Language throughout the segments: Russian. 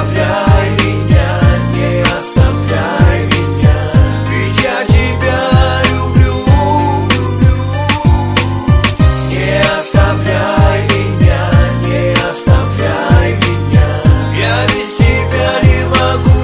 оставляй меня, не оставляй меня, ведь я тебя люблю. Не оставляй меня, не оставляй меня, я без тебя не могу.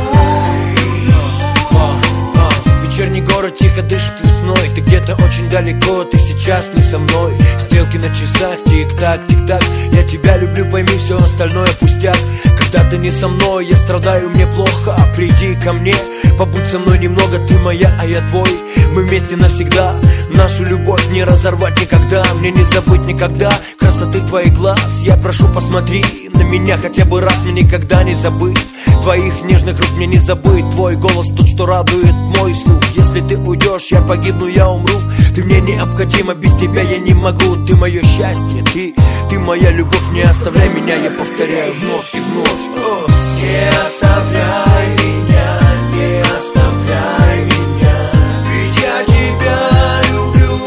Вечерний город тихо дышит весной, ты где-то очень далеко, ты сейчас не со мной. Стрелки на часах, тик-так, тик-так. Я тебя люблю, пойми, все остальное пустяк. Когда ты не со мной, я страдаю, мне плохо. Приди ко мне, побудь со мной немного. Ты моя, а я твой, мы вместе навсегда. Нашу любовь не разорвать никогда, мне не забыть никогда красоты твоих глаз. Я прошу, посмотри на меня хотя бы раз, мне никогда не забыть твоих нежных рук, мне не забыть твой голос, тот, что радует мой слух. Если ты уйдешь, я погибну, я умру. Ты мне необходима, без тебя я не могу. Ты мое счастье, ты моя любовь. Не оставляй меня, я повторяю вновь и вновь. Не оставляй меня, не оставляй меня, ведь я тебя люблю.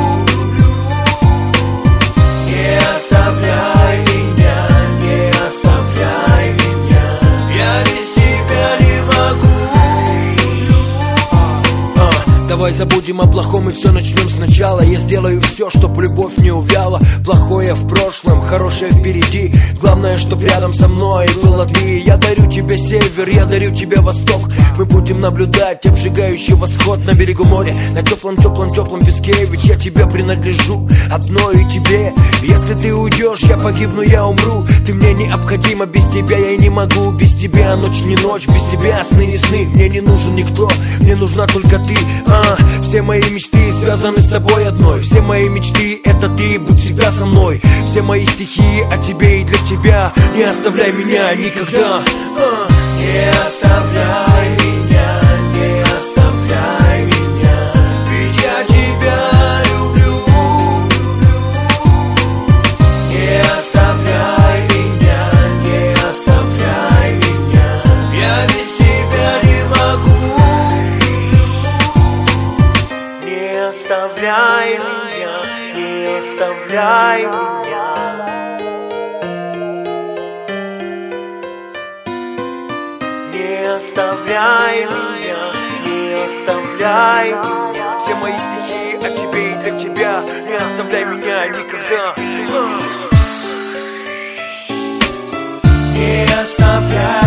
Не оставляй меня, не оставляй меня, я без тебя не могу. Давай забудем о плохом и все начнем сначала. Я сделаю все, чтоб любовь не увяла. Плохое в прошлом, хорошее впереди. Главное, чтоб рядом со мной было ты. Я дарю тебе север, я дарю тебе восток. Мы будем наблюдать обжигающий восход на берегу моря, на теплом песке. Ведь я тебе принадлежу, одной тебе. Если ты уйдешь, я погибну, я умру. Ты мне необходима, без тебя я и не могу. Без тебя ночь не ночь, без тебя сны не сны. Мне не нужен никто, мне нужна только ты. Все мои мечты связаны с тобой одной. Все мои мечты это ты, будь всегда со мной. Все мои стихи о тебе и для тебя. Не оставляй меня никогда. Не оставляй меня, не оставляй меня, ведь я тебя люблю. Не оставляй меня, не оставляй меня, я без тебя не могу. Не оставляй меня, не оставляй меня. Не оставляй меня, не оставляй меня. Все мои стихи о тебе и для тебя. Не оставляй меня никогда. Не оставляй.